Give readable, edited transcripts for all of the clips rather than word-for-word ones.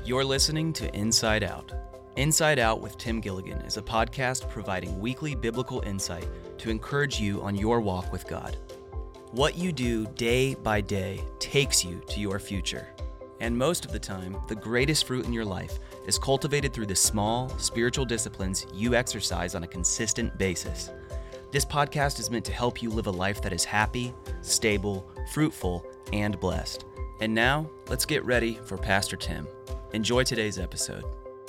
You're listening to Inside Out. Inside Out with Tim Gilligan is a podcast providing weekly biblical insight to encourage you on your walk with God. What you do day by day takes you to your future. And most of the time, the greatest fruit in your life is cultivated through the small, spiritual disciplines you exercise on a consistent basis. This podcast is meant to help you live a life that is happy, stable, fruitful, and blessed. And now, let's get ready for Pastor Tim. Enjoy today's episode.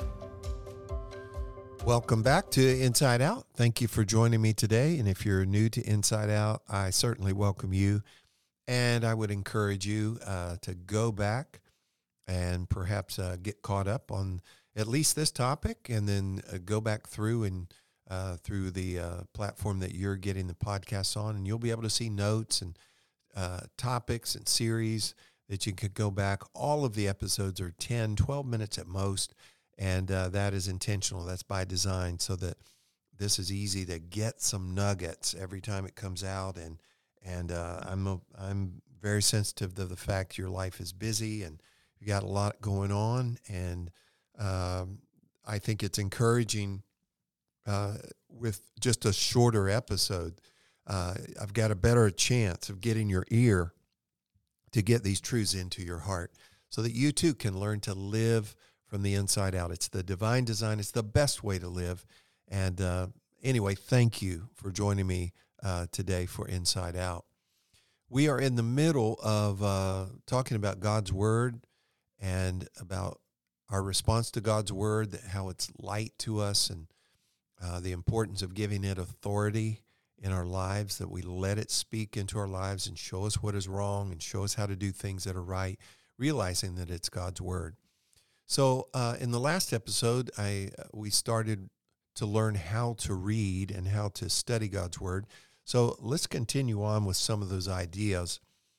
Welcome back to Inside Out. Thank you for joining me today. And if you're new to Inside Out, I certainly welcome you. And I would encourage you to go back and perhaps get caught up on at least this topic, and then go back through and through the platform that you're getting the podcasts on, and you'll be able to see notes and topics and series that you could go back. All of the episodes are 10, 12 minutes at most, and that is intentional. That's by design, so that this is easy to get some nuggets every time it comes out. And I'm very sensitive to the fact your life is busy and you got a lot going on, and I think it's encouraging with just a shorter episode. I've got a better chance of getting your ear to get these truths into your heart so that you too can learn to live from the inside out. It's the divine design. It's the best way to live. And anyway, thank you for joining me today for Inside Out. We are in the middle of talking about God's Word and about our response to God's Word, how it's light to us, and the importance of giving it authority in our lives, that we let it speak into our lives and show us what is wrong and show us how to do things that are right, realizing that it's God's Word. So in the last episode, we started to learn how to read and how to study God's Word. So let's continue on with some of those ideas.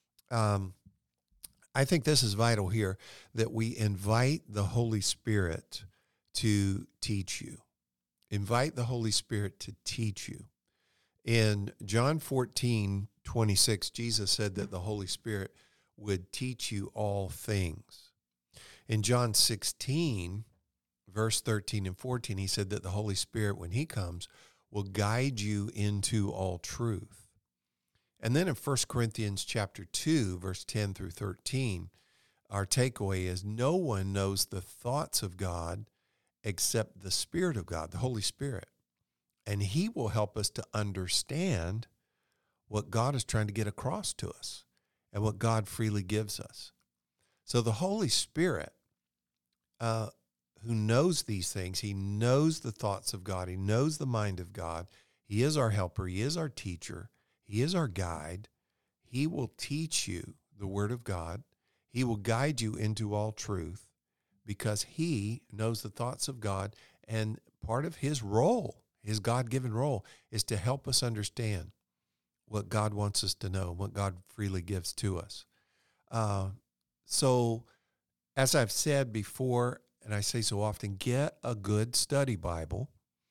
I think this is vital here, that we invite the Holy Spirit to teach you. Invite the Holy Spirit to teach you. In John 14:26, Jesus said that the Holy Spirit would teach you all things. In John 16, verse 13 and 14, he said that the Holy Spirit, when he comes, will guide you into all truth. And then in 1 Corinthians chapter 2, verse 10 through 13, our takeaway is no one knows the thoughts of God except the Spirit of God, the Holy Spirit. And he will help us to understand what God is trying to get across to us and what God freely gives us. So the Holy Spirit, who knows these things, he knows the thoughts of God, he knows the mind of God, he is our helper, he is our teacher, he is our guide. He will teach you the Word of God. He will guide you into all truth because he knows the thoughts of God, and part of his role, his God-given role, is to help us understand what God wants us to know, what God freely gives to us. So, as I've said before, and I say so often, get a good study Bible.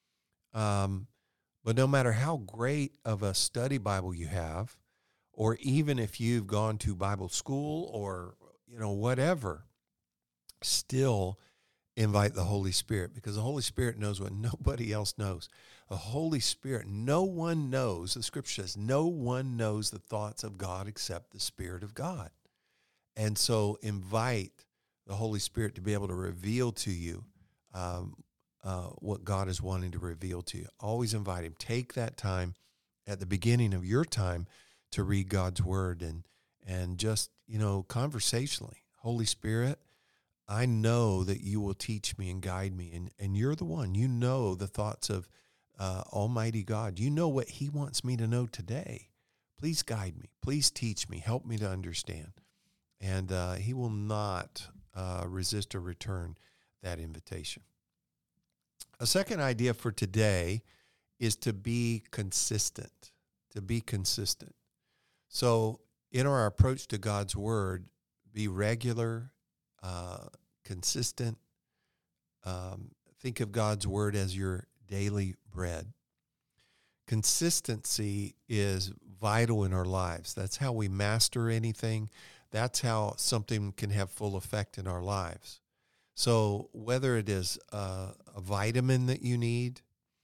But no matter how great of a study Bible you have, or even if you've gone to Bible school or, whatever, still invite the Holy Spirit, because the Holy Spirit knows what nobody else knows. The Holy Spirit, no one knows, the Scripture says, no one knows the thoughts of God except the Spirit of God. And so invite the Holy Spirit to be able to reveal to you what God is wanting to reveal to you. Always invite him. Take that time at the beginning of your time to read God's Word and just, conversationally, Holy Spirit, I know that you will teach me and guide me, and you're the one. You know the thoughts of Almighty God. You know what he wants me to know today. Please guide me. Please teach me. Help me to understand. And he will not resist or return that invitation. A second idea for today is to be consistent, So in our approach to God's Word, be regular, consistent. Think of God's Word as your daily bread. Consistency is vital in our lives. That's how we master anything. That's how something can have full effect in our lives. So whether it is a vitamin that you need,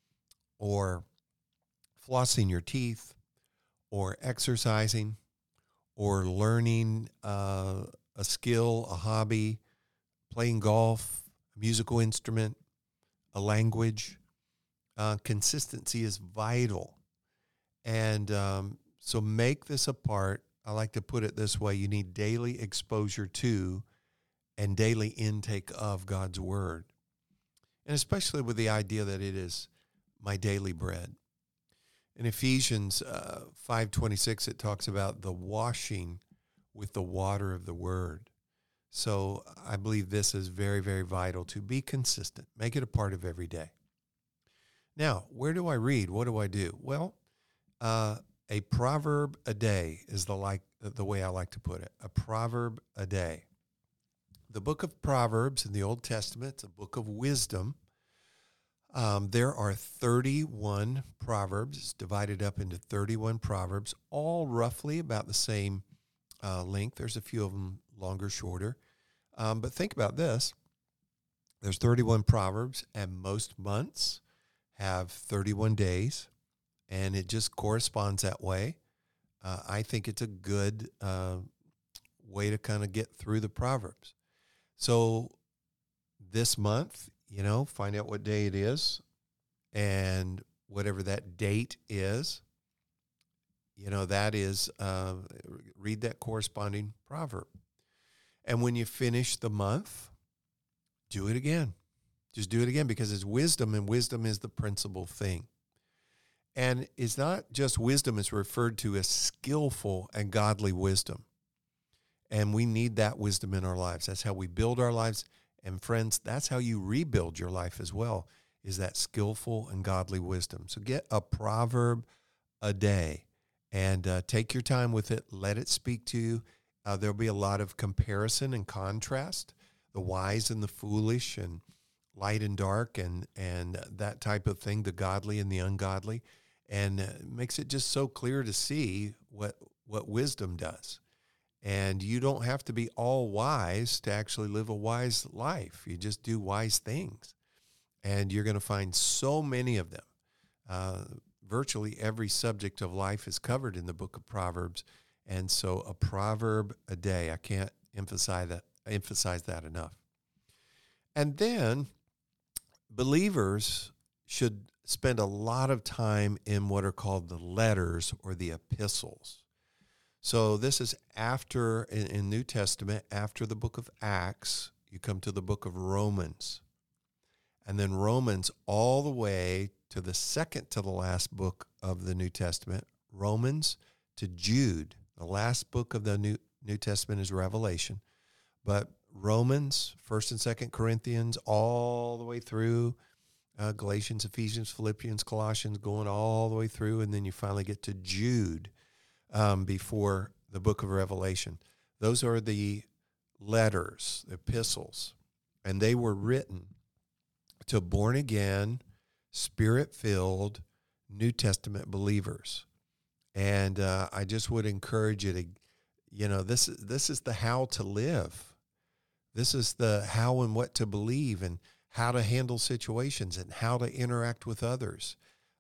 or flossing your teeth, or exercising, or learning a skill, a hobby, playing golf, a musical instrument, a language, consistency is vital. And so make this a part. I like to put it this way. You need daily exposure to and daily intake of God's word. And especially with the idea that it is my daily bread. In Ephesians 5:26, it talks about the washing with the water of the word. So I believe this is very, very vital to be consistent. Make it a part of every day. Now, where do I read? What do I do? Well, a proverb a day is the way I like to put it. A proverb a day. The book of Proverbs in the Old Testament, it's a book of wisdom. There are 31 proverbs. It's divided up into 31 proverbs, all roughly about the same length. There's a few of them longer, shorter. But think about this. There's 31 proverbs, and most months have 31 days, and it just corresponds that way. I think it's a good way to kind of get through the proverbs. So this month, find out what day it is, and whatever that date is, that is, read that corresponding proverb. And when you finish the month, do it again. Just do it again, because it's wisdom, and wisdom is the principal thing. And it's not just wisdom, it's referred to as skillful and godly wisdom. And we need that wisdom in our lives. That's how we build our lives. And friends, that's how you rebuild your life as well, is that skillful and godly wisdom. So get a proverb a day and take your time with it. Let it speak to you. There'll be a lot of comparison and contrast, the wise and the foolish, and light and dark, and that type of thing, the godly and the ungodly. And it makes it just so clear to see what wisdom does. And you don't have to be all wise to actually live a wise life. You just do wise things. And you're going to find so many of them. Virtually every subject of life is covered in the book of Proverbs. And so a proverb a day, I can't emphasize that enough. And then believers should spend a lot of time in what are called the letters or the epistles. So this is after, in New Testament, after the book of Acts, you come to the book of Romans. And then Romans all the way to the second to the last book of the New Testament, Romans to Jude. The last book of the New Testament is Revelation. But Romans, 1st and 2nd Corinthians, all the way through Galatians, Ephesians, Philippians, Colossians, going all the way through, and then you finally get to Jude. Before the book of Revelation. Those are the letters, the epistles, and they were written to born-again, Spirit-filled, New Testament believers. And I just would encourage you to, this is the how to live. This is the how and what to believe, and how to handle situations, and how to interact with others.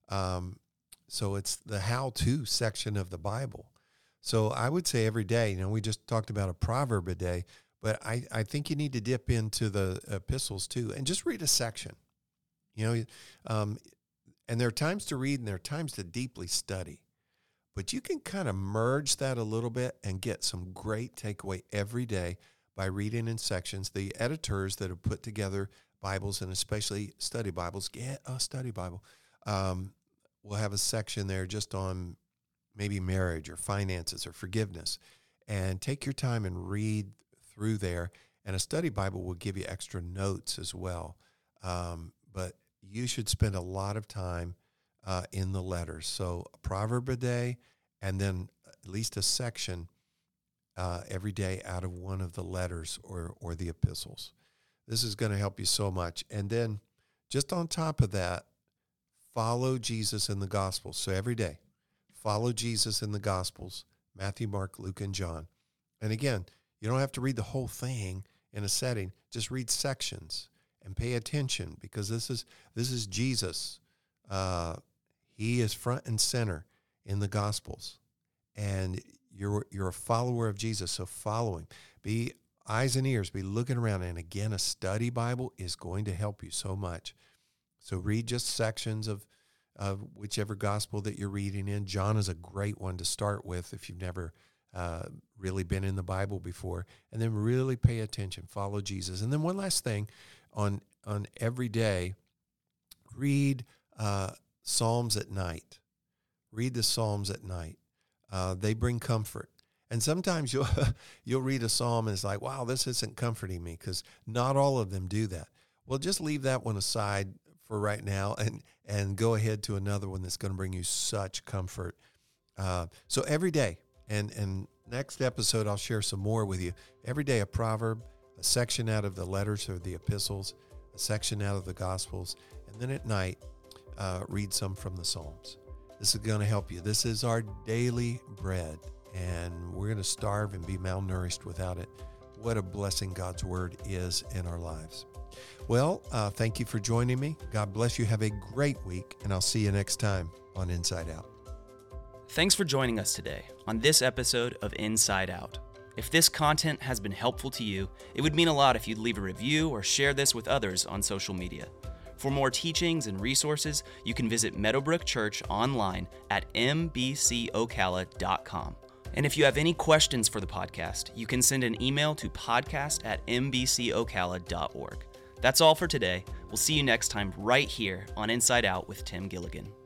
So it's the how-to section of the Bible. So I would say every day, we just talked about a proverb a day, but I think you need to dip into the epistles too, and just read a section. And there are times to read and there are times to deeply study. But you can kind of merge that a little bit and get some great takeaway every day by reading in sections. The editors that have put together Bibles, and especially study Bibles, get a study Bible. We'll have a section there just on maybe marriage or finances or forgiveness. And take your time and read through there. And a study Bible will give you extra notes as well. But you should spend a lot of time in the letters. So a proverb a day, and then at least a section every day out of one of the letters or the epistles. This is going to help you so much. And then just on top of that, follow Jesus in the Gospels. So every day, follow Jesus in the Gospels, Matthew, Mark, Luke, and John. And again, you don't have to read the whole thing in a setting, just read sections and pay attention, because this is Jesus. He is front and center in the Gospels, and you're a follower of Jesus, so follow him. Be eyes and ears, be looking around, and again, a study Bible is going to help you so much. So read just sections of whichever gospel that you're reading in. John is a great one to start with if you've never really been in the Bible before, and then really pay attention, follow Jesus. And then one last thing, on every day, read Psalms at night. Read the Psalms at night. They bring comfort. And sometimes you'll read a psalm and it's like, wow, this isn't comforting me, because not all of them do that. Well, just leave that one aside for right now and go ahead to another one that's going to bring you such comfort. So every day, and next episode I'll share some more with you. Every day a proverb, a section out of the letters or the epistles, a section out of the Gospels, and then at night, read some from the Psalms. This is going to help you. This is our daily bread, and we're going to starve and be malnourished without it. What a blessing God's Word is in our lives. Well, thank you for joining me. God bless you. Have a great week, and I'll see you next time on Inside Out. Thanks for joining us today on this episode of Inside Out. If this content has been helpful to you, it would mean a lot if you'd leave a review or share this with others on social media. For more teachings and resources, you can visit Meadowbrook Church online at mbcocala.com. And if you have any questions for the podcast, you can send an email to podcast@mbcocala.org. That's all for today. We'll see you next time right here on Inside Out with Tim Gilligan.